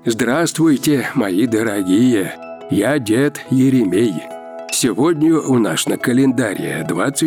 Здравствуйте, мои дорогие! Я дед Еремей. Сегодня у нас на календаре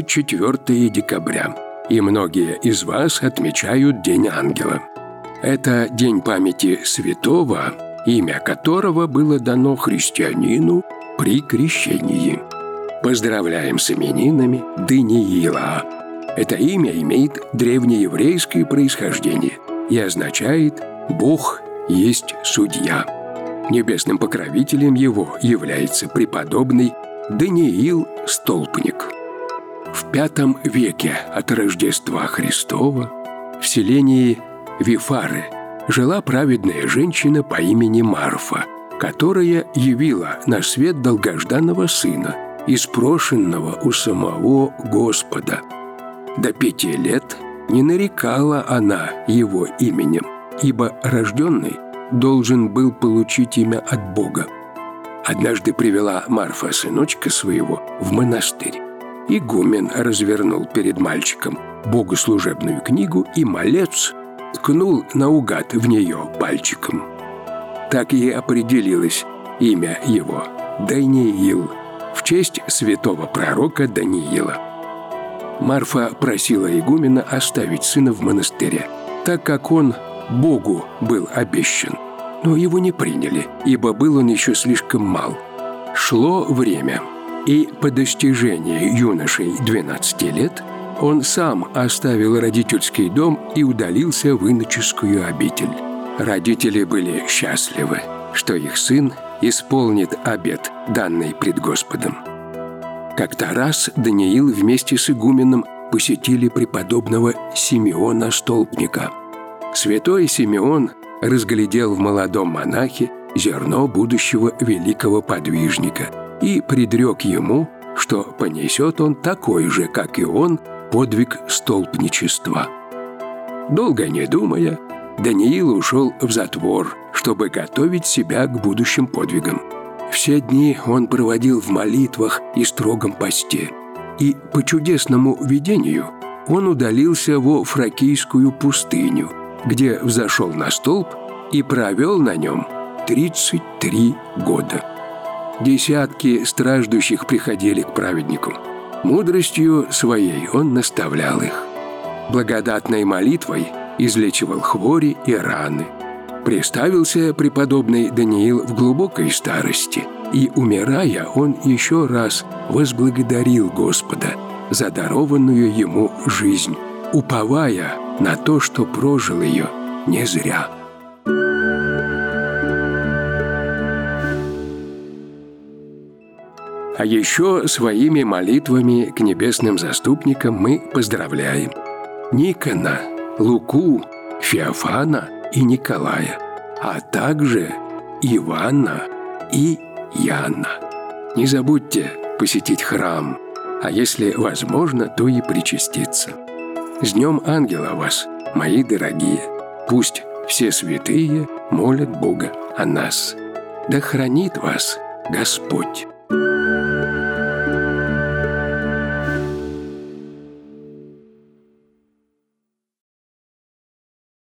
24 декабря, и многие из вас отмечают День Ангела. Это день памяти святого, имя которого было дано христианину при крещении. Поздравляем с именинами Даниила. Это имя имеет древнееврейское происхождение и означает «Бог есть судья». Небесным покровителем его является преподобный Даниил Столпник. В V веке от Рождества Христова в селении Вифары жила праведная женщина по имени Марфа, которая явила на свет долгожданного сына, испрошенного у самого Господа. До 5 лет не нарекала она его именем, ибо рожденный должен был получить имя от Бога. Однажды привела Марфа сыночка своего в монастырь. Игумен развернул перед мальчиком богослужебную книгу, и малец ткнул наугад в нее пальчиком. Так и определилось имя его – Даниил, в честь святого пророка Даниила. Марфа просила игумена оставить сына в монастыре, так как он Богу был обещан. Но его не приняли, ибо был он еще слишком мал. Шло время, и по достижении юношей 12 лет он сам оставил родительский дом и удалился в иноческую обитель. Родители были счастливы, что их сын исполнит обет, данный пред Господом. Как-то раз Даниил вместе с игуменом посетили преподобного Симеона Столпника. Святой Симеон разглядел в молодом монахе зерно будущего великого подвижника и предрек ему, что понесет он такой же, как и он, подвиг столпничества. Долго не думая, Даниил ушел в затвор, чтобы готовить себя к будущим подвигам. Все дни он проводил в молитвах и строгом посте, и по чудесному видению он удалился во Фракийскую пустыню, где взошел на столб и провел на нем 33 года. Десятки страждущих приходили к праведнику. Мудростью своей он наставлял их. Благодатной молитвой излечивал хвори и раны. Приставился преподобный Даниил в глубокой старости, и, умирая, он еще раз возблагодарил Господа за дарованную ему жизнь, уповая на то, что прожил ее не зря. А еще своими молитвами к небесным заступникам мы поздравляем Никона, Луку, Феофана и Николая, а также Ивана и Яна. Не забудьте посетить храм, а если возможно, то и причаститься. С Днем Ангела вас, мои дорогие! Пусть все святые молят Бога о нас. Да хранит вас Господь!